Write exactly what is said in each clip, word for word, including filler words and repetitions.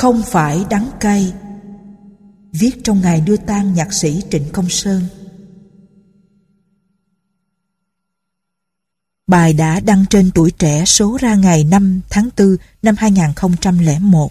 không phải đắng cay. Viết trong ngày đưa tang nhạc sĩ Trịnh Công Sơn. Bài đã đăng trên Tuổi Trẻ số ra ngày năm tháng tư năm hai nghìn không trăm lẻ một.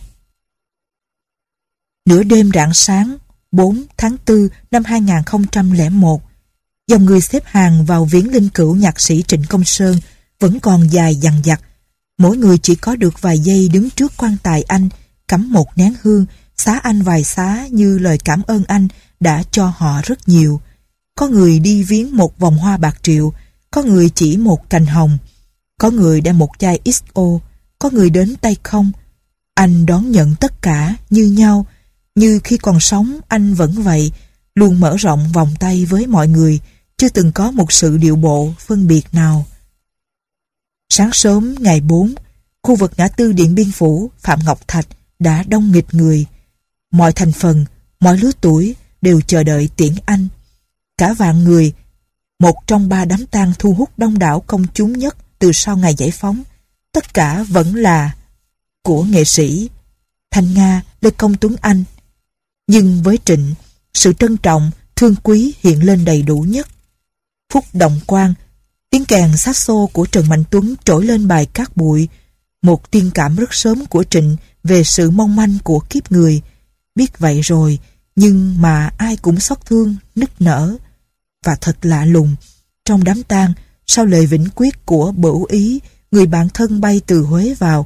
Nửa đêm rạng sáng bốn tháng tư năm hai nghìn không trăm lẻ một, dòng người xếp hàng vào viếng linh cữu nhạc sĩ Trịnh Công Sơn vẫn còn dài dằng dặc. Mỗi người chỉ có được vài giây đứng trước quan tài anh, cắm một nén hương, xá anh vài xá như lời cảm ơn anh đã cho họ rất nhiều. Có người đi viếng một vòng hoa bạc triệu, có người chỉ một cành hồng, có người đem một chai ích o, có người đến tay không. Anh đón nhận tất cả như nhau, như khi còn sống anh vẫn vậy, luôn mở rộng vòng tay với mọi người, chưa từng có một sự điệu bộ phân biệt nào. Sáng sớm ngày bốn, khu vực ngã tư Điện Biên Phủ, Phạm Ngọc Thạch đã đông nghịt người. Mọi thành phần, mọi lứa tuổi đều chờ đợi tiễn anh. Cả vạn người, một trong ba đám tang thu hút đông đảo công chúng nhất từ sau ngày giải phóng. Tất cả vẫn là của nghệ sĩ Thanh Nga, Lê Công Tuấn Anh. Nhưng với Trịnh, sự trân trọng, thương quý hiện lên đầy đủ nhất. Phút động quan, tiếng kèn saxo của Trần Mạnh Tuấn trỗi lên bài Cát Bụi, một tiên cảm rất sớm của Trịnh về sự mong manh của kiếp người. Biết vậy rồi, nhưng mà ai cũng xót thương, nức nở. Và thật lạ lùng, trong đám tang, sau lời vĩnh quyết của Bửu Ý, người bạn thân bay từ Huế vào.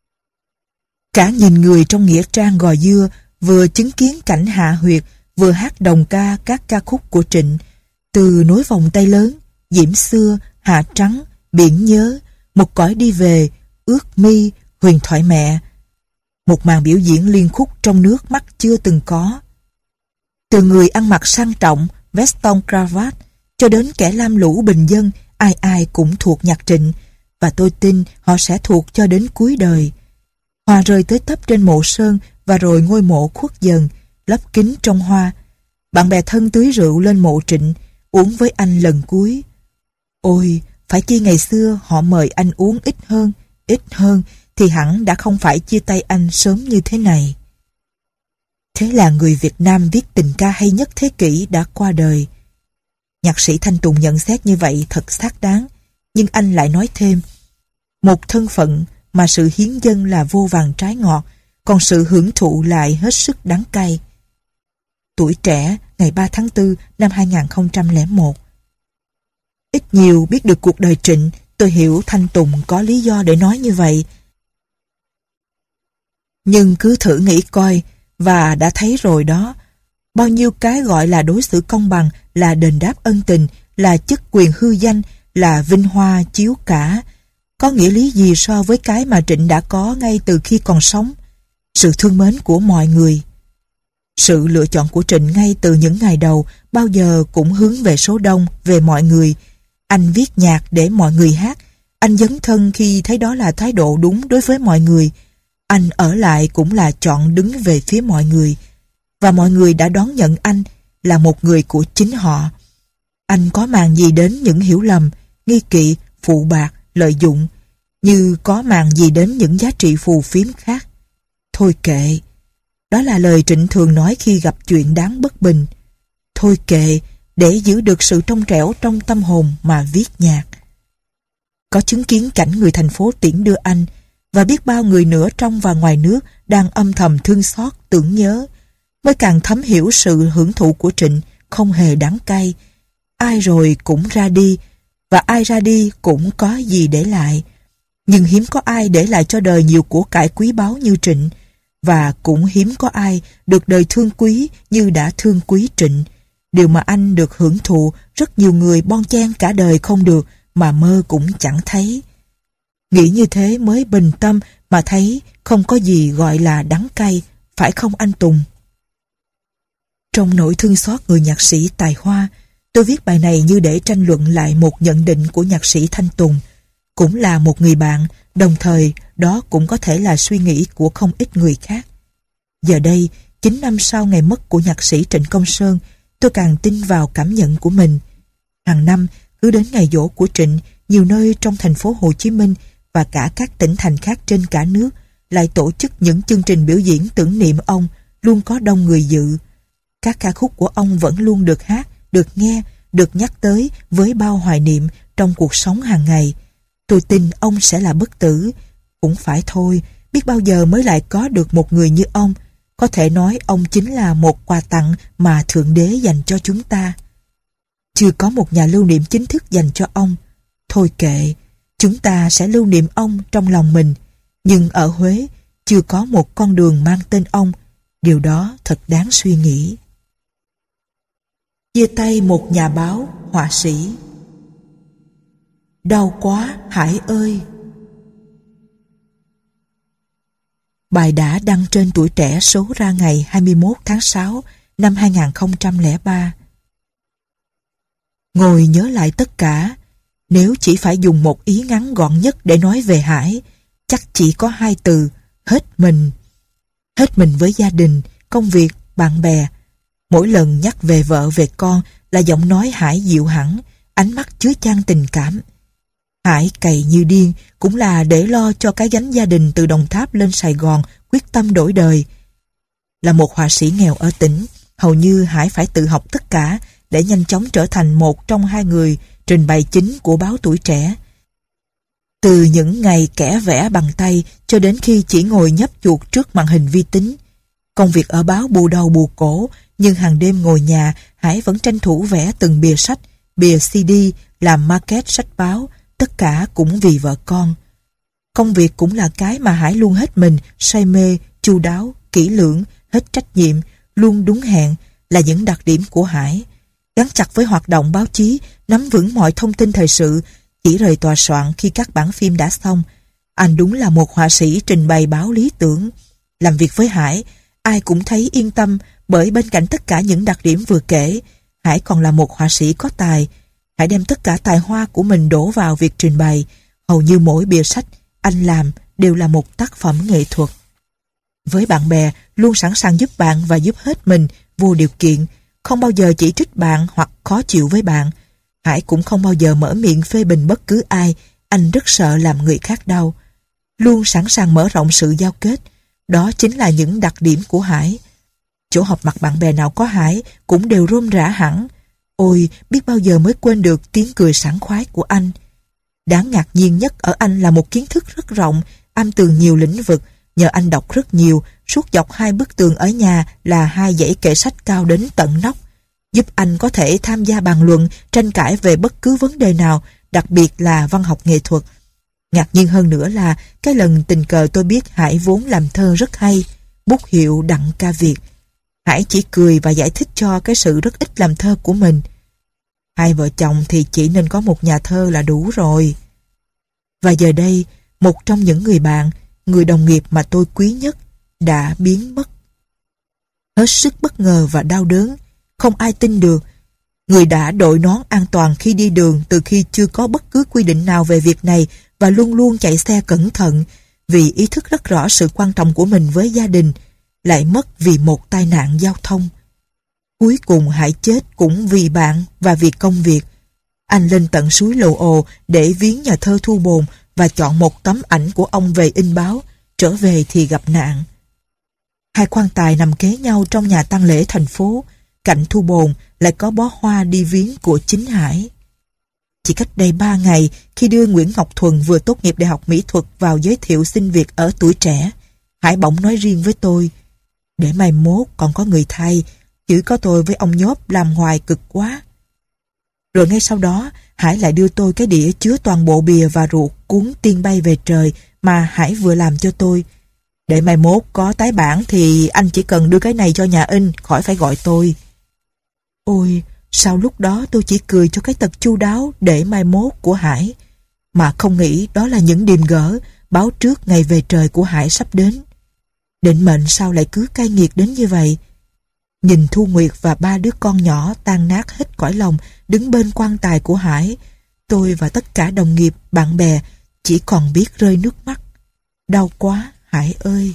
Cả nghìn người trong nghĩa trang Gò Dưa vừa chứng kiến cảnh hạ huyệt, vừa hát đồng ca các ca khúc của Trịnh, từ Nối Vòng Tay Lớn, Diễm Xưa, Hạ Trắng, Biển Nhớ, Một Cõi Đi Về, Ước Mi, Huyền Thoại Mẹ. Một màn biểu diễn liên khúc trong nước mắt chưa từng có. Từ người ăn mặc sang trọng, veston cravat, cho đến kẻ lam lũ bình dân, ai ai cũng thuộc nhạc Trịnh, và tôi tin họ sẽ thuộc cho đến cuối đời. Hoa rơi tới tấp trên mộ Sơn, và rồi ngôi mộ khuất dần, lấp kín trong hoa. Bạn bè thân tưới rượu lên mộ Trịnh, uống với anh lần cuối. Ôi, phải chi ngày xưa họ mời anh uống ít hơn, ít hơn, thì hẳn đã không phải chia tay anh sớm như thế này. Thế là người Việt Nam viết tình ca hay nhất thế kỷ đã qua đời. Nhạc sĩ Thanh Tùng nhận xét như vậy thật xác đáng, nhưng anh lại nói thêm, một thân phận mà sự hiến dâng là vô vàn trái ngọt, còn sự hưởng thụ lại hết sức đắng cay. Tuổi Trẻ, ngày ba tháng tư năm hai nghìn không trăm lẻ một. Ít nhiều biết được cuộc đời Trịnh, tôi hiểu Thanh Tùng có lý do để nói như vậy. Nhưng cứ thử nghĩ coi, và đã thấy rồi đó, bao nhiêu cái gọi là đối xử công bằng, là đền đáp ân tình, là chức quyền hư danh, là vinh hoa chiếu cả, có nghĩa lý gì so với cái mà Trịnh đã có ngay từ khi còn sống? Sự thương mến của mọi người. Sự lựa chọn của Trịnh ngay từ những ngày đầu bao giờ cũng hướng về số đông, về mọi người. Anh viết nhạc để mọi người hát. Anh dấn thân khi thấy đó là thái độ đúng đối với mọi người. Anh ở lại cũng là chọn đứng về phía mọi người. Và mọi người đã đón nhận anh là một người của chính họ. Anh có màng gì đến những hiểu lầm, nghi kỵ, phụ bạc, lợi dụng, như có màng gì đến những giá trị phù phiếm khác. Thôi kệ. Đó là lời Trịnh thường nói khi gặp chuyện đáng bất bình. Thôi kệ, để giữ được sự trong trẻo trong tâm hồn mà viết nhạc. Có chứng kiến cảnh người thành phố tiễn đưa anh, và biết bao người nữa trong và ngoài nước đang âm thầm thương xót, tưởng nhớ, mới càng thấm hiểu sự hưởng thụ của Trịnh không hề đắng cay. Ai rồi cũng ra đi, và ai ra đi cũng có gì để lại. Nhưng hiếm có ai để lại cho đời nhiều của cải quý báu như Trịnh, và cũng hiếm có ai được đời thương quý như đã thương quý Trịnh. Điều mà anh được hưởng thụ, rất nhiều người bon chen cả đời không được, mà mơ cũng chẳng thấy. Nghĩ như thế mới bình tâm mà thấy không có gì gọi là đắng cay, phải không anh Tùng? Trong nỗi thương xót người nhạc sĩ tài hoa, tôi viết bài này như để tranh luận lại một nhận định của nhạc sĩ Thanh Tùng. Cũng là một người bạn, đồng thời đó cũng có thể là suy nghĩ của không ít người khác. Giờ đây, chín năm sau ngày mất của nhạc sĩ Trịnh Công Sơn, tôi càng tin vào cảm nhận của mình. Hàng năm, cứ đến ngày giỗ của Trịnh, nhiều nơi trong thành phố Hồ Chí Minh và cả các tỉnh thành khác trên cả nước lại tổ chức những chương trình biểu diễn tưởng niệm ông, luôn có đông người dự. Các ca khúc của ông vẫn luôn được hát, được nghe, được nhắc tới với bao hoài niệm trong cuộc sống hàng ngày. Tôi tin ông sẽ là bất tử. Cũng phải thôi, biết bao giờ mới lại có được một người như ông. Có thể nói ông chính là một quà tặng mà Thượng Đế dành cho chúng ta. Chưa có một nhà lưu niệm chính thức dành cho ông. Thôi kệ, chúng ta sẽ lưu niệm ông trong lòng mình. Nhưng ở Huế chưa có một con đường mang tên ông. Điều đó thật đáng suy nghĩ. Chia tay một nhà báo, họa sĩ. Đau quá Hải ơi. Bài đã đăng trên Tuổi Trẻ số ra ngày hai mươi mốt tháng sáu năm hai nghìn không trăm lẻ ba. Ngồi nhớ lại tất cả, nếu chỉ phải dùng một ý ngắn gọn nhất để nói về Hải, chắc chỉ có hai từ: hết mình. Hết mình với gia đình, công việc, bạn bè. Mỗi lần nhắc về vợ về con là giọng nói Hải dịu hẳn, ánh mắt chứa chan tình cảm. Hải cày như điên cũng là để lo cho cái gánh gia đình từ Đồng Tháp lên Sài Gòn, quyết tâm đổi đời. Là một họa sĩ nghèo ở tỉnh, hầu như Hải phải tự học tất cả để nhanh chóng trở thành một trong hai người trình bày chính của báo Tuổi Trẻ. Từ những ngày kẻ vẽ bằng tay cho đến khi chỉ ngồi nhấp chuột trước màn hình vi tính. Công việc ở báo bù đầu bù cổ, nhưng hàng đêm ngồi nhà, Hải vẫn tranh thủ vẽ từng bìa sách, bìa xê đê, làm market sách báo, tất cả cũng vì vợ con. Công việc cũng là cái mà Hải luôn hết mình, say mê, chu đáo, kỹ lưỡng, hết trách nhiệm, luôn đúng hẹn, là những đặc điểm của Hải. Gắn chặt với hoạt động báo chí, nắm vững mọi thông tin thời sự, chỉ rời tòa soạn khi các bản phim đã xong. Anh đúng là một họa sĩ trình bày báo lý tưởng. Làm việc với Hải, ai cũng thấy yên tâm, bởi bên cạnh tất cả những đặc điểm vừa kể, Hải còn là một họa sĩ có tài. Hải đem tất cả tài hoa của mình đổ vào việc trình bày. Hầu như mỗi bìa sách anh làm đều là một tác phẩm nghệ thuật. Với bạn bè, luôn sẵn sàng giúp bạn và giúp hết mình vô điều kiện, không bao giờ chỉ trích bạn hoặc khó chịu với bạn. Hải cũng không bao giờ mở miệng phê bình bất cứ ai, anh rất sợ làm người khác đau. Luôn sẵn sàng mở rộng sự giao kết, đó chính là những đặc điểm của Hải. Chỗ họp mặt bạn bè nào có Hải cũng đều rôm rã hẳn. Ôi, biết bao giờ mới quên được tiếng cười sảng khoái của anh. Đáng ngạc nhiên nhất ở anh là một kiến thức rất rộng, am tường nhiều lĩnh vực. Nhờ anh đọc rất nhiều, suốt dọc hai bức tường ở nhà là hai dãy kệ sách cao đến tận nóc, giúp anh có thể tham gia bàn luận, tranh cãi về bất cứ vấn đề nào, đặc biệt là văn học nghệ thuật. Ngạc nhiên hơn nữa là cái lần tình cờ tôi biết Hải vốn làm thơ rất hay, bút hiệu Đặng Ca Việt. Hải chỉ cười và giải thích cho cái sự rất ít làm thơ của mình. Hai vợ chồng thì chỉ nên có một nhà thơ là đủ rồi. Và giờ đây, một trong những người bạn, người đồng nghiệp mà tôi quý nhất đã biến mất. Hết sức bất ngờ và đau đớn, không ai tin được. Người đã đội nón an toàn khi đi đường từ khi chưa có bất cứ quy định nào về việc này và luôn luôn chạy xe cẩn thận vì ý thức rất rõ sự quan trọng của mình với gia đình, lại mất vì một tai nạn giao thông. Cuối cùng Hải chết cũng vì bạn và vì công việc. Anh lên tận suối Lầu Ồ để viếng nhà thơ Thu Bồn và chọn một tấm ảnh của ông về in báo, trở về thì gặp nạn. Hai quan tài nằm kế nhau trong nhà tang lễ thành phố, cạnh Thu Bồn lại có bó hoa đi viếng của chính Hải. Chỉ cách đây ba ngày, khi đưa Nguyễn Ngọc Thuần vừa tốt nghiệp Đại học Mỹ thuật vào giới thiệu xin việc ở Tuổi Trẻ, Hải bỗng nói riêng với tôi: để mai mốt còn có người thay, chỉ có tôi với ông Nhốp làm hoài cực quá. Rồi ngay sau đó, Hải lại đưa tôi cái đĩa chứa toàn bộ bìa và ruột cuốn Tiên Bay Về Trời mà Hải vừa làm cho tôi. Để mai mốt có tái bản thì anh chỉ cần đưa cái này cho nhà in, khỏi phải gọi tôi. Ôi, sao lúc đó tôi chỉ cười cho cái tật chu đáo để mai mốt của Hải, mà không nghĩ đó là những điềm gỡ báo trước ngày về trời của Hải sắp đến. Định mệnh sao lại cứ cay nghiệt đến như vậy? Nhìn Thu Nguyệt và ba đứa con nhỏ tan nát hết cõi lòng đứng bên quan tài của Hải, tôi và tất cả đồng nghiệp, bạn bè chỉ còn biết rơi nước mắt. Đau quá Hải ơi!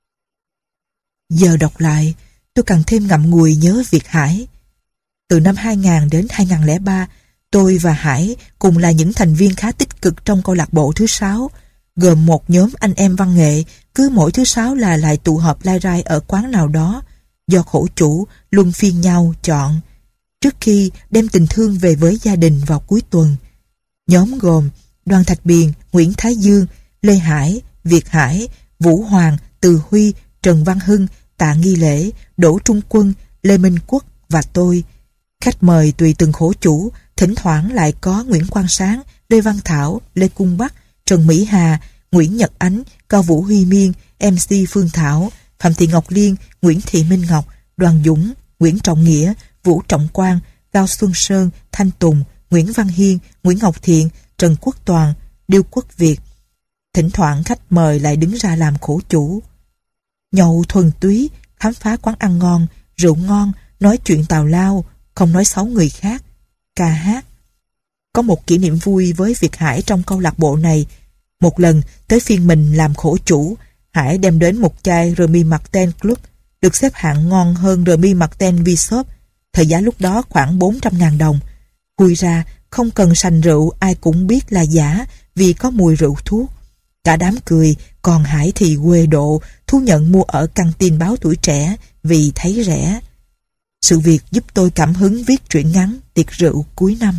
Giờ đọc lại, tôi càng thêm ngậm ngùi nhớ việc Hải. Từ năm hai nghìn đến hai nghìn không trăm lẻ ba, tôi và Hải cùng là những thành viên khá tích cực trong câu lạc bộ thứ sáu. gồm một nhóm anh em văn nghệ, cứ mỗi thứ sáu là lại tụ họp lai rai ở quán nào đó, do khổ chủ luân phiên nhau chọn, trước khi đem tình thương về với gia đình vào cuối tuần. Nhóm gồm Đoàn Thạch Biền, Nguyễn Thái Dương, Lê Hải, Việt Hải, Vũ Hoàng, Từ Huy, Trần Văn Hưng, Tạ Nghi Lễ, Đỗ Trung Quân, Lê Minh Quốc và tôi. Khách mời tùy từng khổ chủ, thỉnh thoảng lại có Nguyễn Quang Sáng, Lê Văn Thảo, Lê Cung Bắc, Trần Mỹ Hà, Nguyễn Nhật Ánh, Cao Vũ Huy Miên, em xê Phương Thảo, Phạm Thị Ngọc Liên, Nguyễn Thị Minh Ngọc, Đoàn Dũng, Nguyễn Trọng Nghĩa, Vũ Trọng Quang, Cao Xuân Sơn, Thanh Tùng, Nguyễn Văn Hiên, Nguyễn Ngọc Thiện, Trần Quốc Toàn, Điêu Quốc Việt. Thỉnh thoảng khách mời lại đứng ra làm khổ chủ. Nhậu thuần túy, khám phá quán ăn ngon, rượu ngon, nói chuyện tào lao, không nói xấu người khác, ca hát. Có một kỷ niệm vui với Việt Hải trong câu lạc bộ này. Một lần tới phiên mình làm khổ chủ, Hải đem đến một chai Remy Martin Club, được xếp hạng ngon hơn Remy Martin V-Shop, thời giá lúc đó khoảng bốn trăm ngàn đồng. Khui ra, không cần sành rượu ai cũng biết là giả vì có mùi rượu thuốc. Cả đám cười, còn Hải thì quê độ, thú nhận mua ở căng tin báo Tuổi Trẻ vì thấy rẻ. Sự việc giúp tôi cảm hứng viết truyện ngắn Tiệc Rượu Cuối Năm.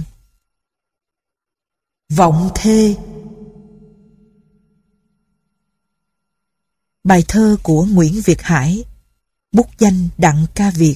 Vọng Thê. Bài thơ của Nguyễn Việt Hải, bút danh Đặng Ca Việt.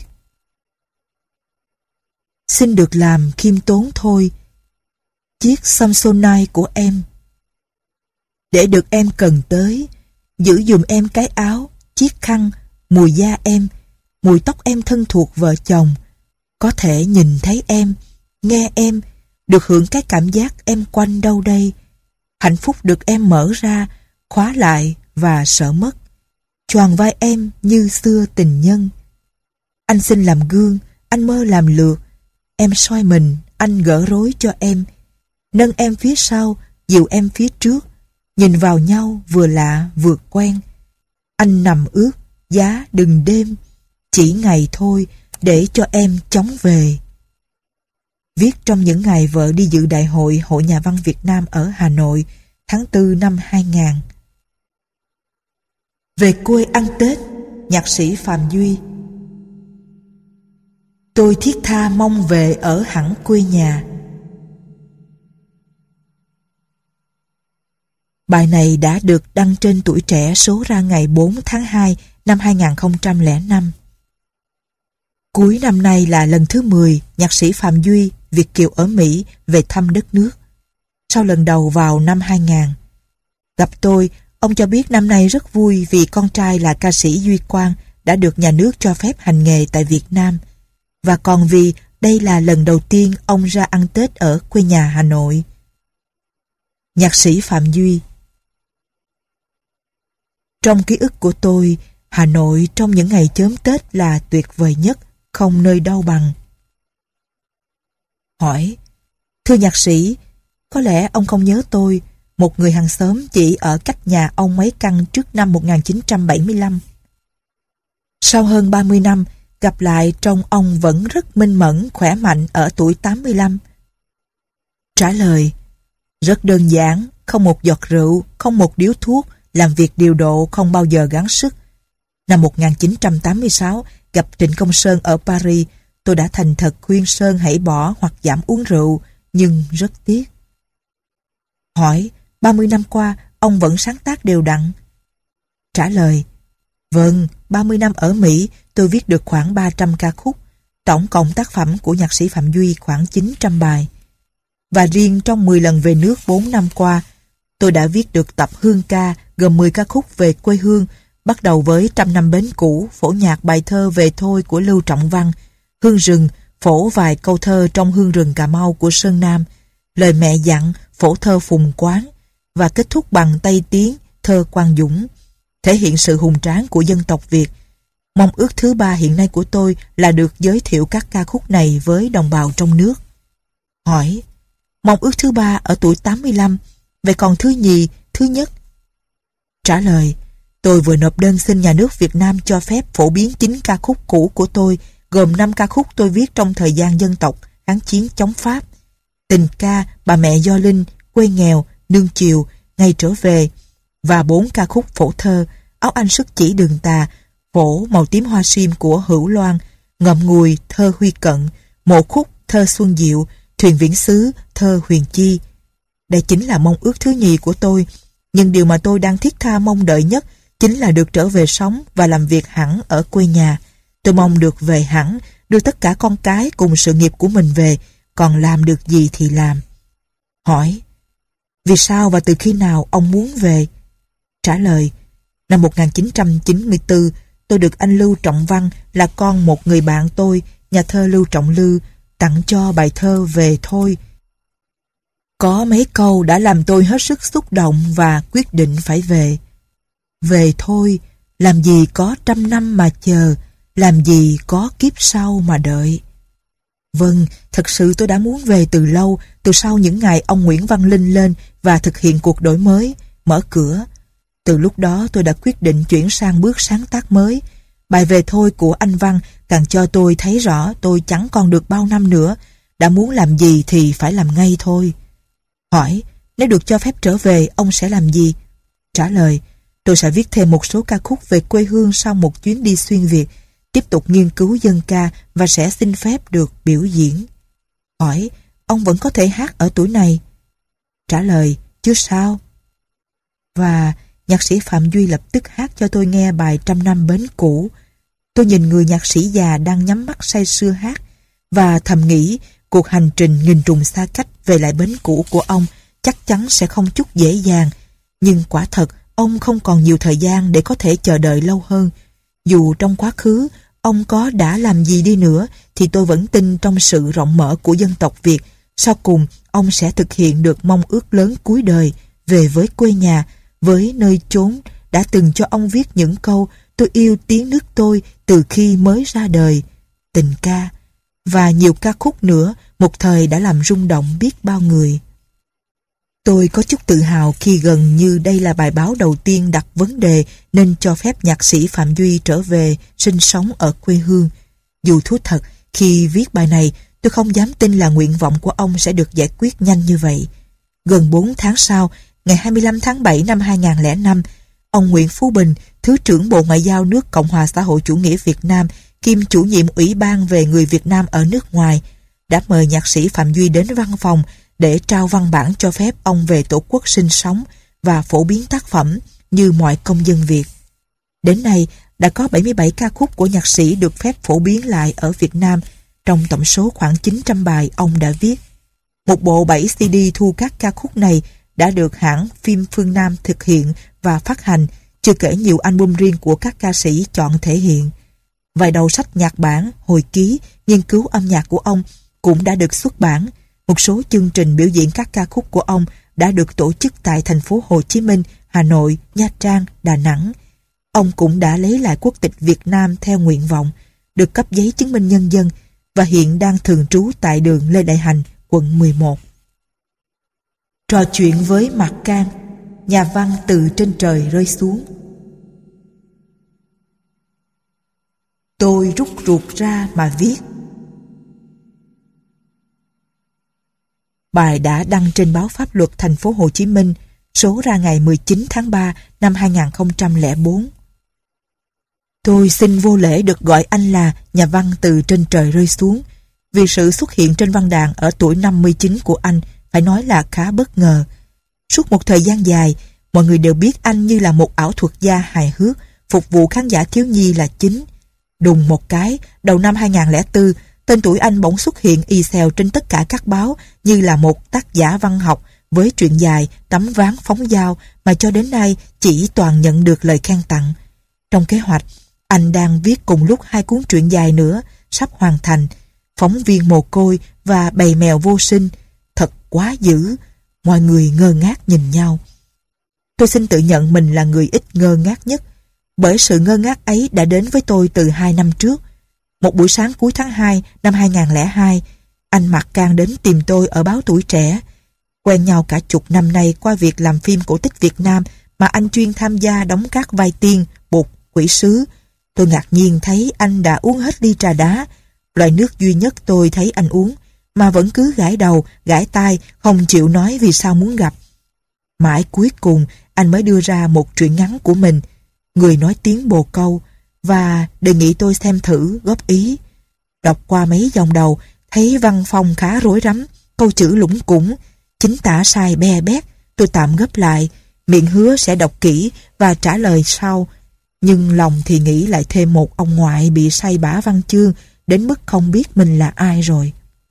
Xin được làm khiêm tốn thôi, chiếc Samsonite của em. Để được em cần tới, giữ dùm em cái áo, chiếc khăn, mùi da em, mùi tóc em thân thuộc vợ chồng. Có thể nhìn thấy em, nghe em, được hưởng cái cảm giác em quanh đâu đây. Hạnh phúc được em mở ra, khóa lại và sợ mất. Choàng vai em như xưa tình nhân. Anh xin làm gương, anh mơ làm lượt. Em soi mình, anh gỡ rối cho em. Nâng em phía sau, dìu em phía trước. Nhìn vào nhau vừa lạ vừa quen. Anh nằm ước, giá đừng đêm. Chỉ ngày thôi, để cho em chóng về. Viết trong những ngày vợ đi dự đại hội Hội Nhà văn Việt Nam ở Hà Nội, tháng tư năm hai nghìn. Về quê ăn Tết, nhạc sĩ Phạm Duy. Tôi thiết tha mong về ở hẳn quê nhà. Bài này đã được đăng trên Tuổi Trẻ số ra ngày bốn tháng hai năm hai nghìn không trăm lẻ năm. Cuối năm nay là lần thứ mười nhạc sĩ Phạm Duy, Việt kiều ở Mỹ, về thăm đất nước. Sau lần đầu vào năm hai nghìn. Gặp tôi, ông cho biết năm nay rất vui vì con trai là ca sĩ Duy Quang đã được nhà nước cho phép hành nghề tại Việt Nam. Và còn vì đây là lần đầu tiên ông ra ăn Tết ở quê nhà Hà Nội. Nhạc sĩ Phạm Duy. Trong ký ức của tôi, Hà Nội trong những ngày chớm Tết là tuyệt vời nhất, không nơi đâu bằng. Hỏi, thưa nhạc sĩ, có lẽ ông không nhớ tôi, một người hàng xóm chỉ ở cách nhà ông mấy căn trước năm một nghìn chín trăm bảy mươi lăm. Sau hơn ba mươi năm, gặp lại trông ông vẫn rất minh mẫn, khỏe mạnh ở tuổi tám mươi lăm. Trả lời, rất đơn giản, không một giọt rượu, không một điếu thuốc, làm việc điều độ, không bao giờ gắng sức. Năm một nghìn chín trăm tám mươi sáu, gặp Trịnh Công Sơn ở Paris, tôi đã thành thật khuyên Sơn hãy bỏ hoặc giảm uống rượu, nhưng rất tiếc. Hỏi, ba mươi năm qua, ông vẫn sáng tác đều đặn? Trả lời, vâng, ba mươi năm ở Mỹ, tôi viết được khoảng ba trăm ca khúc, tổng cộng tác phẩm của nhạc sĩ Phạm Duy khoảng chín trăm bài. Và riêng trong mười lần về nước bốn năm qua, tôi đã viết được tập Hương ca gồm mười ca khúc về quê hương, bắt đầu với Trăm năm bến cũ, phổ nhạc bài thơ Về thôi của Lưu Trọng Văn, Hương rừng, phổ vài câu thơ trong Hương rừng Cà Mau của Sơn Nam, Lời mẹ dặn, phổ thơ Phùng Quán, và kết thúc bằng Tây Tiến, thơ Quang Dũng, thể hiện sự hùng tráng của dân tộc Việt. Mong ước thứ ba hiện nay của tôi là được giới thiệu các ca khúc này với đồng bào trong nước. Hỏi, mong ước thứ ba ở tuổi tám mươi lăm, vậy còn thứ nhì, thứ nhất? Trả lời, tôi vừa nộp đơn xin nhà nước Việt Nam cho phép phổ biến chín ca khúc cũ của tôi, gồm năm ca khúc tôi viết trong thời gian dân tộc kháng chiến chống Pháp: Tình ca, Bà mẹ Do Linh, Quê nghèo, Nương chiều, Ngày trở về, và bốn ca khúc phổ thơ Áo Anh Sức Chỉ Đường Tà, Phổ Màu Tím Hoa Sim của Hữu Loan, Ngậm Ngùi thơ Huy Cận, Mộ Khúc thơ Xuân Diệu, Thuyền Viễn Xứ thơ Huyền Chi. Đây chính là mong ước thứ nhì của tôi, nhưng điều mà tôi đang thiết tha mong đợi nhất chính là được trở về sống và làm việc hẳn ở quê nhà. Tôi mong được về hẳn, đưa tất cả con cái cùng sự nghiệp của mình về, còn làm được gì thì làm. Hỏi: vì sao và từ khi nào ông muốn về? Trả lời: năm một nghìn chín trăm chín mươi tư, tôi được anh Lưu Trọng Văn là con một người bạn tôi, nhà thơ Lưu Trọng Lư, tặng cho bài thơ Về Thôi. Có mấy câu đã làm tôi hết sức xúc động và quyết định phải về. Về thôi, làm gì có trăm năm mà chờ, làm gì có kiếp sau mà đợi. Vâng, thật sự tôi đã muốn về từ lâu, từ sau những ngày ông Nguyễn Văn Linh lên và thực hiện cuộc đổi mới, mở cửa. Từ lúc đó tôi đã quyết định chuyển sang bước sáng tác mới. Bài Về Thôi của anh Văn càng cho tôi thấy rõ tôi chẳng còn được bao năm nữa, đã muốn làm gì thì phải làm ngay thôi. Hỏi: nếu được cho phép trở về, ông sẽ làm gì? Trả lời: tôi sẽ viết thêm một số ca khúc về quê hương sau một chuyến đi xuyên Việt, tiếp tục nghiên cứu dân ca và sẽ xin phép được biểu diễn. Hỏi: ông vẫn có thể hát ở tuổi này? Trả lời: chứ sao. Và nhạc sĩ Phạm Duy lập tức hát cho tôi nghe bài Trăm Năm Bến Cũ. Tôi nhìn người nhạc sĩ già đang nhắm mắt say sưa hát và thầm nghĩ cuộc hành trình nghìn trùng xa cách về lại bến cũ của ông chắc chắn sẽ không chút dễ dàng. Nhưng quả thật ông không còn nhiều thời gian để có thể chờ đợi lâu hơn. Dù trong quá khứ ông có đã làm gì đi nữa thì tôi vẫn tin trong sự rộng mở của dân tộc Việt. Sau cùng ông sẽ thực hiện được mong ước lớn cuối đời, về với quê nhà, với nơi chốn đã từng cho ông viết những câu tôi yêu tiếng nước tôi từ khi mới ra đời, tình ca và nhiều ca khúc nữa một thời đã làm rung động biết bao người. Tôi có chút tự hào khi gần như đây là bài báo đầu tiên đặt vấn đề nên cho phép nhạc sĩ Phạm Duy trở về sinh sống ở quê hương. Dù thú thật, khi viết bài này, tôi không dám tin là nguyện vọng của ông sẽ được giải quyết nhanh như vậy. Gần bốn tháng sau, ngày hai mươi lăm tháng bảy năm hai nghìn không trăm lẻ năm, ông Nguyễn Phú Bình, Thứ trưởng Bộ Ngoại giao nước Cộng hòa xã hội chủ nghĩa Việt Nam, kiêm chủ nhiệm Ủy ban về người Việt Nam ở nước ngoài, đã mời nhạc sĩ Phạm Duy đến văn phòng để trao văn bản cho phép ông về Tổ quốc sinh sống và phổ biến tác phẩm như mọi công dân Việt. Đến nay, đã có bảy mươi bảy ca khúc của nhạc sĩ được phép phổ biến lại ở Việt Nam, trong tổng số khoảng chín trăm bài ông đã viết. Một bộ bảy xê đê thu các ca khúc này đã được hãng phim Phương Nam thực hiện và phát hành, chưa kể nhiều album riêng của các ca sĩ chọn thể hiện. Vài đầu sách nhạc bản, hồi ký, nghiên cứu âm nhạc của ông cũng đã được xuất bản. Một số chương trình biểu diễn các ca khúc của ông đã được tổ chức tại thành phố Hồ Chí Minh, Hà Nội, Nha Trang, Đà Nẵng. Ông cũng đã lấy lại quốc tịch Việt Nam theo nguyện vọng, được cấp giấy chứng minh nhân dân và hiện đang thường trú tại đường Lê Đại Hành, quận mười một. Trò chuyện với Mạc Can, nhà văn từ trên trời rơi xuống. Tôi rút ruột ra mà viết. Bài đã đăng trên báo Pháp luật thành phố Hồ Chí Minh, số ra ngày mười chín tháng ba năm hai nghìn không trăm lẻ bốn. Tôi xin vô lễ được gọi anh là nhà văn từ trên trời rơi xuống, vì sự xuất hiện trên văn đàn ở tuổi năm mươi chín của anh phải nói là khá bất ngờ. Suốt một thời gian dài, mọi người đều biết anh như là một ảo thuật gia hài hước, phục vụ khán giả thiếu nhi là chính. Đùng một cái, đầu năm hai nghìn không trăm lẻ bốn, tên tuổi anh bỗng xuất hiện y xèo trên tất cả các báo như là một tác giả văn học với truyện dài Tấm Ván Phóng Dao mà cho đến nay chỉ toàn nhận được lời khen tặng. Trong kế hoạch, anh đang viết cùng lúc hai cuốn truyện dài nữa sắp hoàn thành, Phóng viên mồ côi và Bầy mèo vô sinh. Thật quá dữ, mọi người ngơ ngác nhìn nhau. Tôi xin tự nhận mình là người ít ngơ ngác nhất, bởi sự ngơ ngác ấy đã đến với tôi từ hai năm trước. Một buổi sáng cuối tháng hai năm hai nghìn không trăm lẻ hai, anh Mạc Can đến tìm tôi ở báo Tuổi Trẻ. Quen nhau cả chục năm nay qua việc làm phim cổ tích Việt Nam mà anh chuyên tham gia đóng các vai tiên, bụt, quỷ sứ. Tôi ngạc nhiên thấy anh đã uống hết ly trà đá, loại nước duy nhất tôi thấy anh uống, mà vẫn cứ gãi đầu, gãi tai, không chịu nói vì sao muốn gặp. Mãi cuối cùng anh mới đưa ra một truyện ngắn của mình, Người nói tiếng bồ câu, và đề nghị tôi xem thử góp ý. Đọc qua mấy dòng đầu, thấy văn phong khá rối rắm, câu chữ lủng củng, chính tả sai be bét. Tôi tạm gấp lại, miệng hứa sẽ đọc kỹ và trả lời sau. Nhưng lòng thì nghĩ lại thêm một ông ngoại bị say bã văn chương đến mức không biết mình là ai rồi.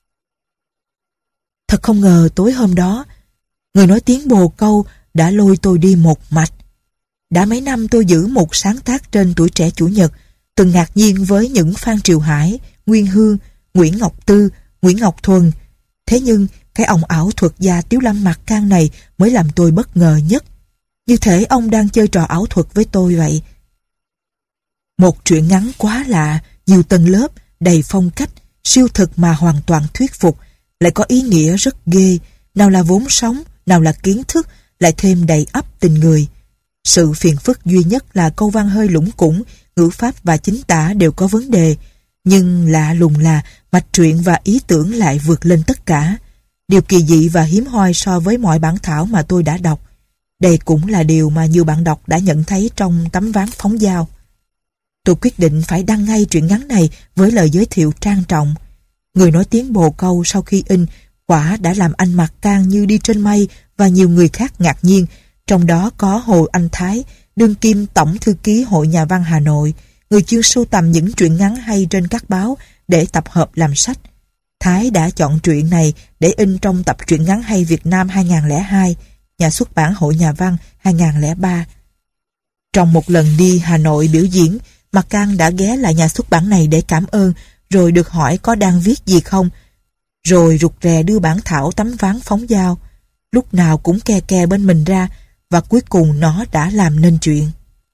Thật không ngờ tối hôm đó, Người nói tiếng bồ câu đã lôi tôi đi một mạch. Đã mấy năm tôi giữ một sáng tác trên Tuổi Trẻ Chủ nhật, từng ngạc nhiên với những Phan Triều Hải, Nguyên Hương, Nguyễn Ngọc Tư, Nguyễn Ngọc Thuần. Thế nhưng cái ông ảo thuật gia Tiếu Lâm Mặc Can này mới làm tôi bất ngờ nhất. Như thể ông đang chơi trò ảo thuật với tôi vậy. Một truyện ngắn quá lạ, nhiều tầng lớp, đầy phong cách, siêu thực mà hoàn toàn thuyết phục, lại có ý nghĩa rất ghê, nào là vốn sống, nào là kiến thức, lại thêm đầy ắp tình người. Sự phiền phức duy nhất là câu văn hơi lủng củng, ngữ pháp và chính tả đều có vấn đề, nhưng lạ lùng là mạch truyện và ý tưởng lại vượt lên tất cả. Điều kỳ dị và hiếm hoi so với mọi bản thảo mà tôi đã đọc. Đây cũng là điều mà nhiều bạn đọc đã nhận thấy trong tấm ván phóng dao. Tôi quyết định phải đăng ngay truyện ngắn này với lời giới thiệu trang trọng. Người nói tiếng bồ câu sau khi in quả đã làm anh Mặc Can như đi trên mây và nhiều người khác ngạc nhiên, trong đó có Hồ Anh Thái, đương kim tổng thư ký Hội Nhà văn Hà Nội, người chuyên sưu tầm những truyện ngắn hay trên các báo để tập hợp làm sách. Thái đã chọn truyện này để in trong tập truyện ngắn hay Việt Nam hai không không hai, nhà xuất bản Hội Nhà văn hai không không ba. Trong một lần đi Hà Nội biểu diễn, Mặc Can đã ghé lại nhà xuất bản này để cảm ơn, rồi được hỏi có đang viết gì không, rồi rụt rè đưa bản thảo tấm ván phóng dao, lúc nào cũng ke ke bên mình ra, và cuối cùng nó đã làm nên chuyện.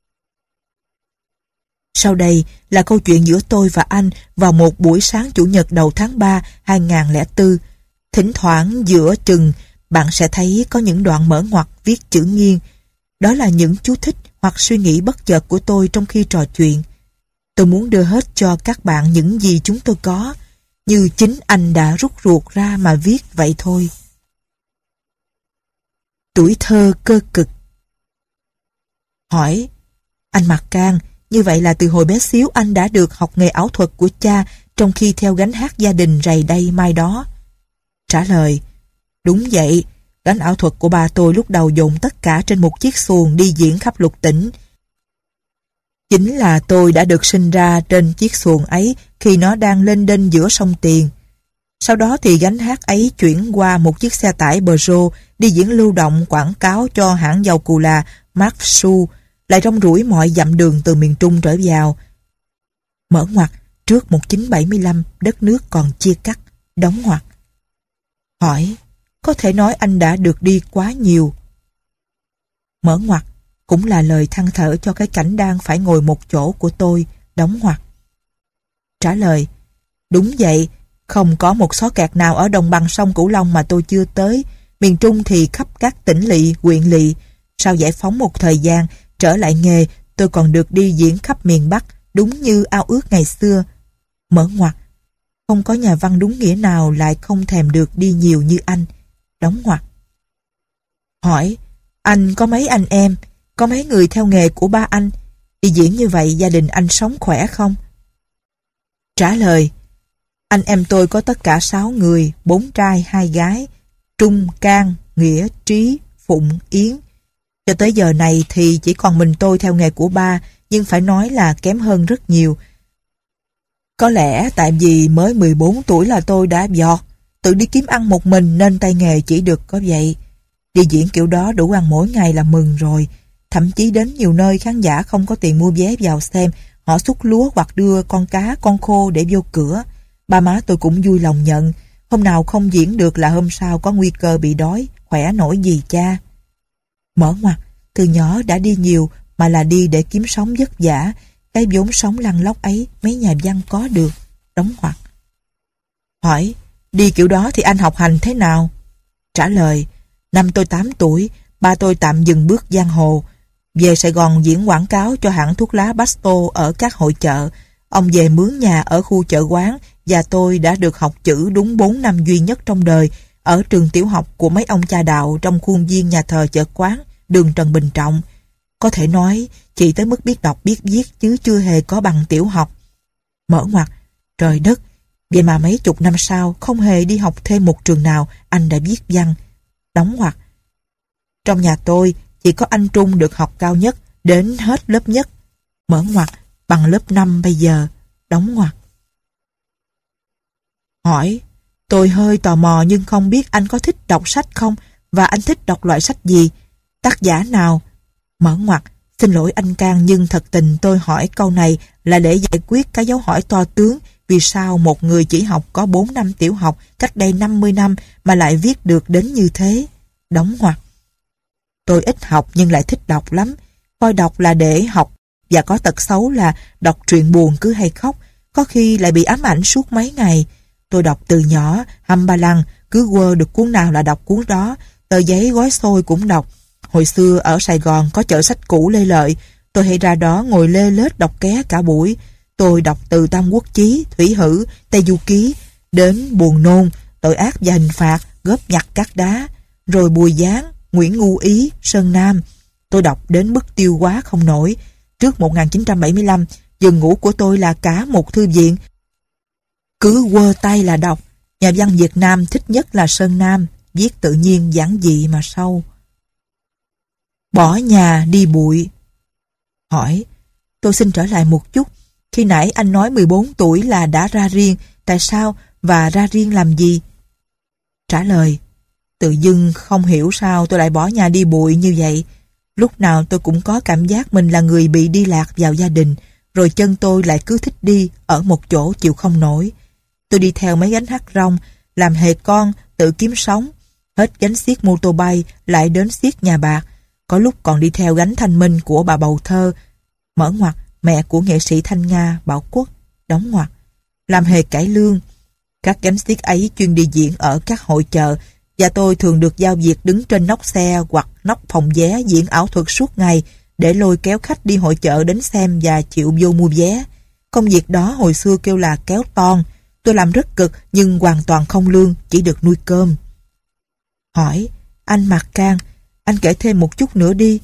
Sau đây là câu chuyện giữa tôi và anh vào một buổi sáng Chủ nhật đầu tháng ba hai không không bốn. Thỉnh thoảng giữa chừng bạn sẽ thấy có những đoạn mở ngoặc viết chữ nghiêng. Đó là những chú thích hoặc suy nghĩ bất chợt của tôi trong khi trò chuyện. Tôi muốn đưa hết cho các bạn những gì chúng tôi có, như chính anh đã rút ruột ra mà viết vậy thôi. Tuổi thơ cơ cực. Hỏi: Anh Mặc Can, như vậy là từ hồi bé xíu anh đã được học nghề ảo thuật của cha trong khi theo gánh hát gia đình rày đây mai đó? Trả lời: Đúng vậy, gánh ảo thuật của ba tôi lúc đầu dồn tất cả trên một chiếc xuồng đi diễn khắp lục tỉnh. Chính là tôi đã được sinh ra trên chiếc xuồng ấy khi nó đang lênh đênh giữa sông Tiền. Sau đó thì gánh hát ấy chuyển qua một chiếc xe tải Peugeot đi diễn lưu động quảng cáo cho hãng dầu cù là Mapsu, lại rong ruổi mọi dặm đường từ miền Trung trở vào. Mở ngoặc, trước một nghìn chín trăm bảy mươi lăm đất nước còn chia cắt, đóng ngoặc. Hỏi: Có thể nói anh đã được đi quá nhiều. Mở ngoặc, cũng là lời than thở cho cái cảnh đang phải ngồi một chỗ của tôi, đóng ngoặc. Trả lời: Đúng vậy, không có một xó kẹt nào ở đồng bằng sông Cửu Long mà tôi chưa tới. Miền Trung thì khắp các tỉnh lỵ, huyện lỵ. Sau giải phóng một thời gian, trở lại nghề, tôi còn được đi diễn khắp miền Bắc, đúng như ao ước ngày xưa. Mở ngoặc, không có nhà văn đúng nghĩa nào lại không thèm được đi nhiều như anh, đóng ngoặc. Hỏi: Anh có mấy anh em? Có mấy người theo nghề của ba anh? Đi diễn như vậy gia đình anh sống khỏe không? Trả lời: Anh em tôi có tất cả sáu người, bốn trai, hai gái. Trung, Can, Nghĩa, Trí, Phụng, Yến. Cho tới giờ này thì chỉ còn mình tôi theo nghề của ba, nhưng phải nói là kém hơn rất nhiều. Có lẽ tại vì mới mười bốn tuổi là tôi đã vọt, tự đi kiếm ăn một mình nên tay nghề chỉ được có vậy. Đi diễn kiểu đó đủ ăn mỗi ngày là mừng rồi. Thậm chí đến nhiều nơi khán giả không có tiền mua vé vào xem, họ xúc lúa hoặc đưa con cá, con khô để vô cửa. Ba má tôi cũng vui lòng nhận. Hôm nào không diễn được là hôm sau có nguy cơ bị đói, khỏe nổi gì cha. Mở ngoặc, từ nhỏ đã đi nhiều mà là đi để kiếm sống vất vả. Cái vốn sống lăn lóc ấy mấy nhà văn có được, đóng ngoặc. Hỏi: Đi kiểu đó thì anh học hành thế nào? Trả lời: Năm tôi tám tuổi, ba tôi tạm dừng bước giang hồ. Về Sài Gòn diễn quảng cáo cho hãng thuốc lá Basto ở các hội chợ. Ông về mướn nhà ở khu chợ quán và tôi đã được học chữ đúng bốn năm duy nhất trong đời ở trường tiểu học của mấy ông cha đạo trong khuôn viên nhà thờ Chợ Quán, đường Trần Bình Trọng. Có thể nói, chỉ tới mức biết đọc biết viết chứ chưa hề có bằng tiểu học. Mở ngoặc, trời đất, vậy mà mấy chục năm sau không hề đi học thêm một trường nào anh đã viết văn. Đóng ngoặc. Trong nhà tôi chỉ có anh Trung được học cao nhất, đến hết lớp nhất. Mở ngoặc, bằng lớp năm bây giờ. Đóng ngoặc. Hỏi, tôi hơi tò mò nhưng không biết anh có thích đọc sách không, và anh thích đọc loại sách gì, tác giả nào? Mở ngoặc, xin lỗi anh Cang nhưng thật tình tôi hỏi câu này là để giải quyết cái dấu hỏi to tướng vì sao một người chỉ học có bốn năm tiểu học cách đây năm mươi năm mà lại viết được đến như thế. Đóng ngoặc. Tôi ít học nhưng lại thích đọc lắm, coi đọc là để học, và có tật xấu là đọc truyện buồn cứ hay khóc, có khi lại bị ám ảnh suốt mấy ngày. Tôi đọc từ nhỏ, hăm ba lăng, cứ quơ được cuốn nào là đọc cuốn đó, tờ giấy gói xôi cũng đọc. Hồi xưa ở Sài Gòn có chợ sách cũ Lê Lợi, tôi hay ra đó ngồi lê lết đọc ké cả buổi. Tôi đọc từ Tam Quốc Chí, Thủy Hử, Tây Du Ký, đến Buồn Nôn, Tội ác và hình phạt, Góp nhặt cát đá, rồi Bùi Giáng, Nguyễn Ngu Ý, Sơn Nam. Tôi đọc đến mức tiêu hóa không nổi. Trước một nghìn chín trăm bảy mươi lăm, giường ngủ của tôi là cả một thư viện. Cứ quơ tay là đọc. Nhà văn Việt Nam thích nhất là Sơn Nam, viết tự nhiên giản dị mà sâu. Bỏ nhà đi bụi. Hỏi, tôi xin trở lại một chút. Khi nãy anh nói mười bốn tuổi là đã ra riêng, tại sao và ra riêng làm gì? Trả lời, tự dưng không hiểu sao tôi lại bỏ nhà đi bụi như vậy. Lúc nào tôi cũng có cảm giác mình là người bị đi lạc vào gia đình, rồi chân tôi lại cứ thích đi ở một chỗ chịu không nổi. Tôi đi theo mấy gánh hát rong, làm hề con, tự kiếm sống. Hết gánh xiếc mô tô bay, lại đến xiếc nhà bạc. Có lúc còn đi theo gánh Thanh Minh của bà Bầu Thơ. Mở ngoặc, mẹ của nghệ sĩ Thanh Nga, Bảo Quốc. Đóng ngoặc. Làm hề cải lương. Các gánh xiếc ấy chuyên đi diễn ở các hội chợ, và tôi thường được giao việc đứng trên nóc xe hoặc nóc phòng vé diễn ảo thuật suốt ngày để lôi kéo khách đi hội chợ đến xem và chịu vô mua vé. Công việc đó hồi xưa kêu là kéo ton. Tôi làm rất cực nhưng hoàn toàn không lương, chỉ được nuôi cơm. Hỏi, anh Mạc Cang, anh kể thêm một chút nữa đi.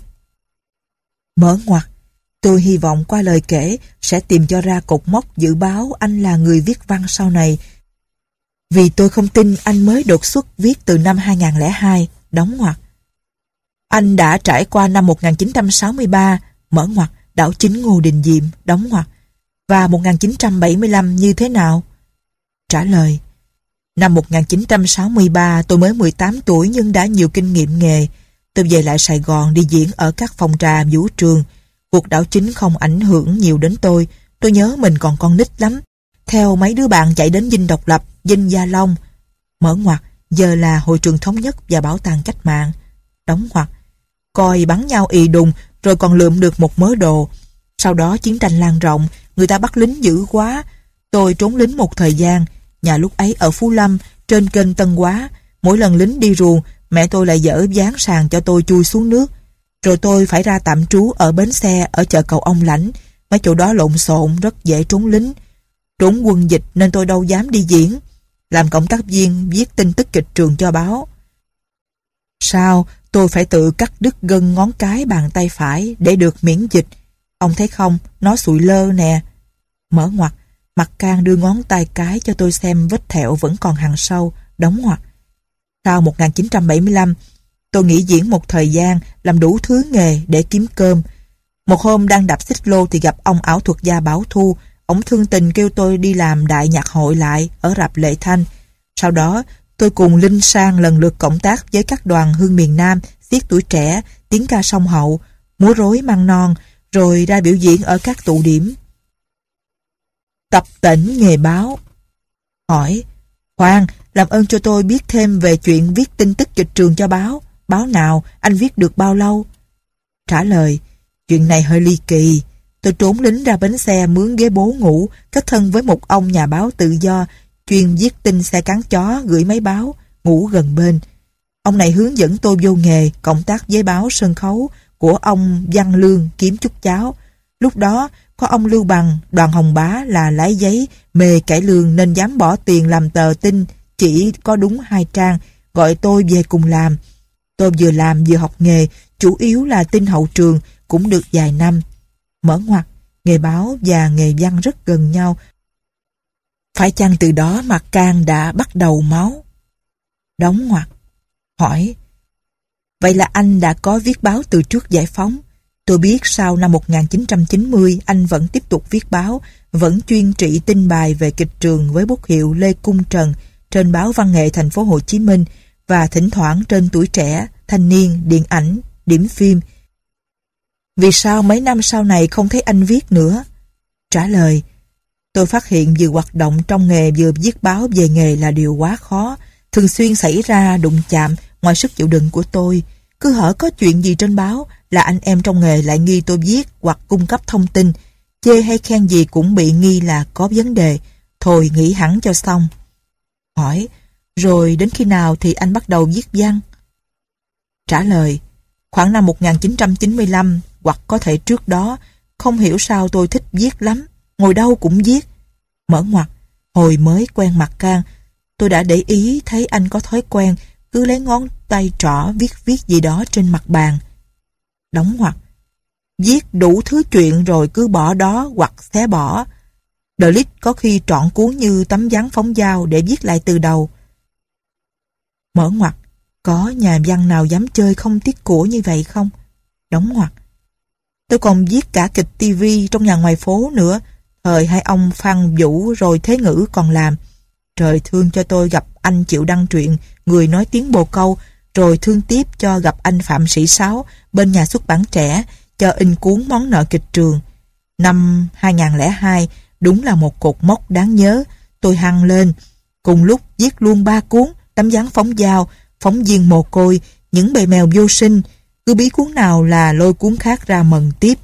Mở ngoặc, tôi hy vọng qua lời kể sẽ tìm cho ra cột mốc dự báo anh là người viết văn sau này. Vì tôi không tin anh mới đột xuất viết từ năm hai nghìn lẻ hai, đóng ngoặc. Anh đã trải qua năm một nghìn chín trăm sáu mươi ba, mở ngoặc, đảo chính Ngô Đình Diệm, đóng ngoặc. Và một nghìn chín trăm bảy mươi lăm như thế nào? Trả lời, năm một nghìn chín trăm sáu mươi ba tôi mới mười tám tuổi nhưng đã nhiều kinh nghiệm nghề. Tôi về lại Sài Gòn đi diễn ở các phòng trà vũ trường. Cuộc đảo chính không ảnh hưởng nhiều đến tôi. Tôi nhớ mình còn con nít lắm. Theo mấy đứa bạn chạy đến Dinh Độc Lập, Dinh Gia Long. Mở ngoặc, giờ là Hội trường Thống nhất và Bảo tàng Cách mạng. Đóng ngoặc. Coi bắn nhau ì đùng rồi còn lượm được một mớ đồ. Sau đó chiến tranh lan rộng, người ta bắt lính dữ quá. Tôi trốn lính một thời gian. Nhà lúc ấy ở Phú Lâm, trên kênh Tân Hóa. Mỗi lần lính đi ruồng, mẹ tôi lại dỡ ván sàn cho tôi chui xuống nước. Rồi tôi phải ra tạm trú ở bến xe ở chợ Cầu Ông Lãnh. Mấy chỗ đó lộn xộn, rất dễ trốn lính. Trốn quân dịch nên tôi đâu dám đi diễn. Làm cộng tác viên viết tin tức kịch trường cho báo. Sao tôi phải tự cắt đứt gân ngón cái bàn tay phải để được miễn dịch. Ông thấy không, nó sụi lơ nè. Mở ngoặc, Mặt Cang đưa ngón tay cái cho tôi xem vết thẹo vẫn còn hằn sâu, đóng ngoặc. Sau một nghìn chín trăm bảy mươi lăm, tôi nghỉ diễn một thời gian, làm đủ thứ nghề để kiếm cơm. Một hôm đang đạp xích lô thì gặp ông ảo thuật gia Bảo Thu. Ông thương tình kêu tôi đi làm đại nhạc hội lại ở rạp Lệ Thanh. Sau đó, tôi cùng Linh Sang lần lượt cộng tác với các đoàn Hương Miền Nam, Xiếc Tuổi Trẻ, Tiếng Ca Sông Hậu, Múa Rối Măng Non, rồi ra biểu diễn ở các tụ điểm. Tập tễnh nghề báo. Hỏi, khoan, làm ơn cho tôi biết thêm về chuyện viết tin tức kịch trường cho báo. Báo nào, anh viết được bao lâu? Trả lời, chuyện này hơi ly kỳ. Tôi trốn lính ra bến xe mướn ghế bố ngủ, kết thân với một ông nhà báo tự do, chuyên viết tin xe cán chó gửi máy báo, ngủ gần bên. Ông này hướng dẫn tôi vô nghề, cộng tác với báo sân khấu của ông Văn Lương kiếm chút cháo. Lúc đó, có ông Lưu Bằng, Đoàn Hồng Bá là lái giấy, mê cải lương nên dám bỏ tiền làm tờ tin, chỉ có đúng hai trang, gọi tôi về cùng làm. Tôi vừa làm vừa học nghề, chủ yếu là tin hậu trường, cũng được vài năm. Mở ngoặc, nghề báo và nghề văn rất gần nhau. Phải chăng từ đó mặt Can đã bắt đầu máu? Đóng ngoặc. Hỏi, vậy là anh đã có viết báo từ trước giải phóng. Tôi biết sau năm một nghìn chín trăm chín mươi anh vẫn tiếp tục viết báo, vẫn chuyên trị tin bài về kịch trường với bút hiệu Lê Cung Trần trên báo Văn nghệ Thành phố Hồ Chí Minh và thỉnh thoảng trên Tuổi Trẻ, Thanh Niên, Điện ảnh, Điểm phim. Vì sao mấy năm sau này không thấy anh viết nữa? Trả lời, tôi phát hiện vừa hoạt động trong nghề vừa viết báo về nghề là điều quá khó, thường xuyên xảy ra đụng chạm ngoài sức chịu đựng của tôi. Cứ hở có chuyện gì trên báo là anh em trong nghề lại nghi tôi viết hoặc cung cấp thông tin, chê hay khen gì cũng bị nghi là có vấn đề. Thôi nghỉ hẳn cho xong. Hỏi, rồi đến khi nào thì anh bắt đầu viết văn? Trả lời, khoảng năm một nghìn chín trăm chín mươi lăm hoặc có thể trước đó. Không hiểu sao tôi thích viết lắm, ngồi đâu cũng viết. Mở ngoặc, hồi mới quen mặt Can, tôi đã để ý thấy anh có thói quen cứ lấy ngón tay trỏ viết viết gì đó trên mặt bàn. Đóng ngoặc, viết đủ thứ chuyện rồi cứ bỏ đó hoặc xé bỏ. The List có khi trọn cuốn như tấm ván phóng dao để viết lại từ đầu. Mở ngoặc, có nhà văn nào dám chơi không tiếc của như vậy không? Đóng ngoặc, tôi còn viết cả kịch tivi trong Nhà Ngoài Phố nữa, thời hai ông Phan Vũ rồi Thế Ngữ còn làm. Trời thương cho tôi gặp anh chịu đăng truyện Người nói tiếng bồ câu, rồi thương tiếp cho gặp anh Phạm Sĩ Sáu bên nhà xuất bản Trẻ cho in cuốn Món nợ kịch trường. Năm hai nghìn không trăm lẻ hai đúng là một cột mốc đáng nhớ. Tôi hăng lên, cùng lúc viết luôn ba cuốn Tấm ván phóng dao, Phóng viên mồ côi, Những bầy mèo vô sinh. Cứ bí cuốn nào là lôi cuốn khác ra mần tiếp.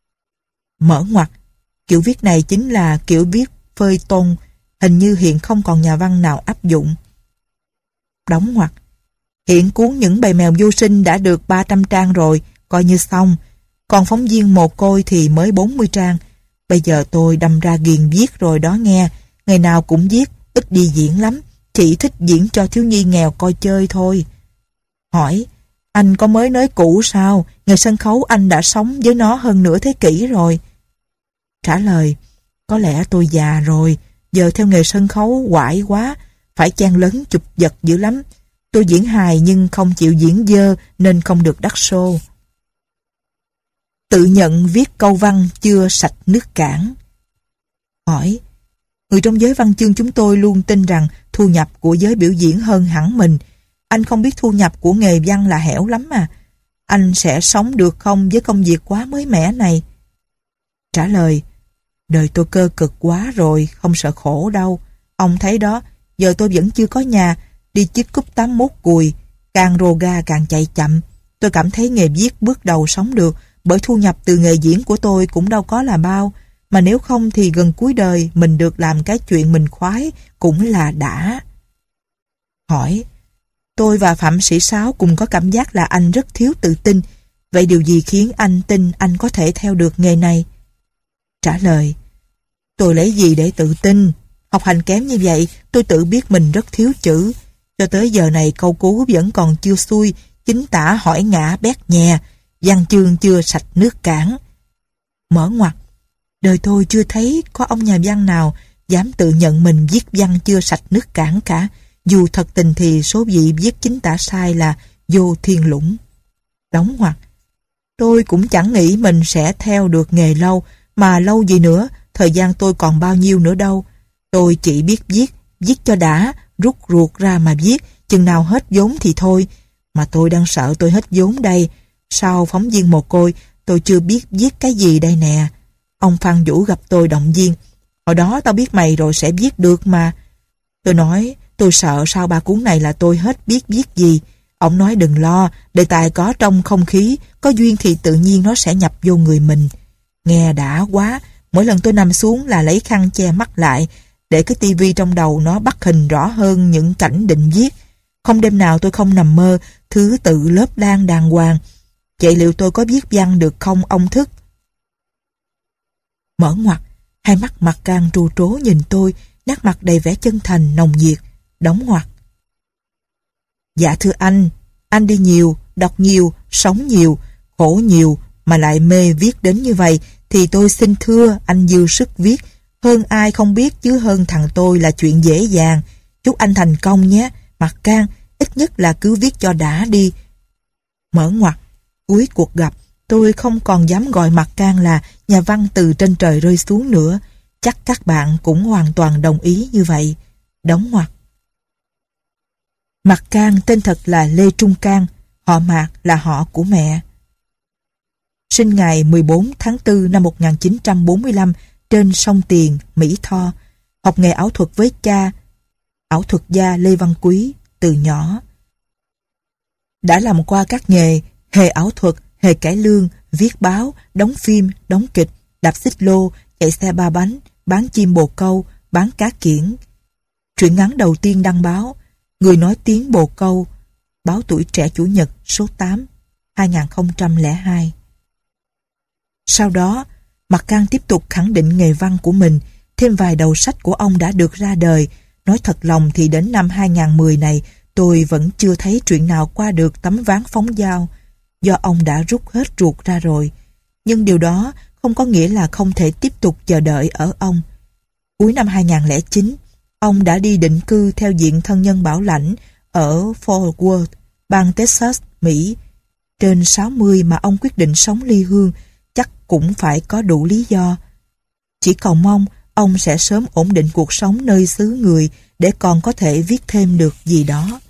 Mở ngoặc, kiểu viết này chính là kiểu viết phơi tôn, hình như hiện không còn nhà văn nào áp dụng. Đóng ngoặc, hiện cuốn Những bầy mèo vô sinh đã được ba trăm trang rồi, coi như xong. Còn Phóng viên mồ côi thì mới bốn mươi trang. Bây giờ tôi đâm ra ghiền viết rồi đó nghe. Ngày nào cũng viết, ít đi diễn lắm. Chỉ thích diễn cho thiếu nhi nghèo coi chơi thôi. Hỏi, anh có mới nới cũ sao? Nghề sân khấu anh đã sống với nó hơn nửa thế kỷ rồi. Trả lời, có lẽ tôi già rồi. Giờ theo nghề sân khấu quải quá, phải chen lấn chụp giật dữ lắm. Tôi diễn hài nhưng không chịu diễn dơ nên không được đắt show. Tự nhận viết câu văn chưa sạch nước cảng. Hỏi, người trong giới văn chương chúng tôi luôn tin rằng thu nhập của giới biểu diễn hơn hẳn mình. Anh không biết thu nhập của nghề văn là hẻo lắm mà. Anh sẽ sống được không với công việc quá mới mẻ này? Trả lời, đời tôi cơ cực quá rồi, không sợ khổ đâu. Ông thấy đó, giờ tôi vẫn chưa có nhà, đi chích cúp tám mốt cùi, càng rồ ga càng chạy chậm. Tôi cảm thấy nghề viết bước đầu sống được, bởi thu nhập từ nghề diễn của tôi cũng đâu có là bao, mà nếu không thì gần cuối đời mình được làm cái chuyện mình khoái cũng là đã. Hỏi, tôi và Phạm Sĩ Sáu cùng có cảm giác là anh rất thiếu tự tin, vậy điều gì khiến anh tin anh có thể theo được nghề này? Trả lời, tôi lấy gì để tự tin? Học hành kém như vậy, tôi tự biết mình rất thiếu chữ. Cho tới giờ này câu cú vẫn còn chưa xuôi, chính tả hỏi ngã bét nhè, văn chương chưa sạch nước cảng. Mở ngoặc, đời tôi chưa thấy có ông nhà văn nào dám tự nhận mình viết văn chưa sạch nước cảng cả. Dù thật tình thì số vị viết chính tả sai là vô thiên lũng. Đóng ngoặc, tôi cũng chẳng nghĩ mình sẽ theo được nghề lâu, mà lâu gì nữa, thời gian tôi còn bao nhiêu nữa đâu. Tôi chỉ biết viết, viết cho đã, rút ruột ra mà viết, chừng nào hết vốn thì thôi. Mà tôi đang sợ tôi hết vốn đây. Sau Phóng viên mồ côi, tôi chưa biết viết cái gì đây nè. Ông Phan Vũ gặp tôi động viên, hồi đó tao biết mày rồi sẽ viết được mà. Tôi nói, tôi sợ sau ba cuốn này là tôi hết biết viết gì. Ông nói đừng lo, đề tài có trong không khí, có duyên thì tự nhiên nó sẽ nhập vô người mình. Nghe đã quá, mỗi lần tôi nằm xuống là lấy khăn che mắt lại, để cái tivi trong đầu nó bắt hình rõ hơn những cảnh định viết. Không đêm nào tôi không nằm mơ, thứ tự lớp lan đàng hoàng. Vậy liệu tôi có viết văn được không ông Thức? Mở ngoặc, hai mắt mặt Can trù trố nhìn tôi, nét mặt đầy vẻ chân thành nồng nhiệt. Đóng ngoặc, Dạ thưa anh, anh đi nhiều, đọc nhiều, sống nhiều, khổ nhiều mà lại mê viết đến như vậy thì tôi xin thưa anh dư sức viết. Hơn ai không biết chứ hơn thằng tôi là chuyện dễ dàng. Chúc anh thành công nhé. Mặt Can, ít nhất là cứ viết cho đã đi. Mở ngoặt, cuối cuộc gặp, tôi không còn dám gọi Mặt Can là nhà văn từ trên trời rơi xuống nữa. Chắc các bạn cũng hoàn toàn đồng ý như vậy. Đóng ngoặt. Mặt Can tên thật là Lê Trung Can, họ Mạc là họ của mẹ. Sinh ngày mười bốn tháng tư năm một nghìn chín trăm bốn mươi lăm trên sông Tiền, Mỹ Tho. Học nghề ảo thuật với cha, ảo thuật gia Lê Văn Quý, từ nhỏ. Đã làm qua các nghề hề ảo thuật, hề cải lương, viết báo, đóng phim, đóng kịch, đạp xích lô, chạy xe ba bánh, bán chim bồ câu, bán cá kiển. Truyện ngắn đầu tiên đăng báo Người nói tiếng bồ câu, báo Tuổi Trẻ Chủ nhật số tám, hai nghìn không trăm lẻ hai. Sau đó, Mặt Can tiếp tục khẳng định nghề văn của mình, thêm vài đầu sách của ông đã được ra đời. Nói thật lòng thì đến năm hai nghìn không trăm mười này, tôi vẫn chưa thấy truyện nào qua được tấm ván phóng dao, do ông đã rút hết ruột ra rồi. Nhưng điều đó không có nghĩa là không thể tiếp tục chờ đợi ở ông. Cuối năm hai nghìn không trăm lẻ chín, ông đã đi định cư theo diện thân nhân bảo lãnh ở Fort Worth, bang Texas, Mỹ. Trên sáu mươi mà ông quyết định sống ly hương, chắc cũng phải có đủ lý do. Chỉ cầu mong ông sẽ sớm ổn định cuộc sống nơi xứ người để còn có thể viết thêm được gì đó.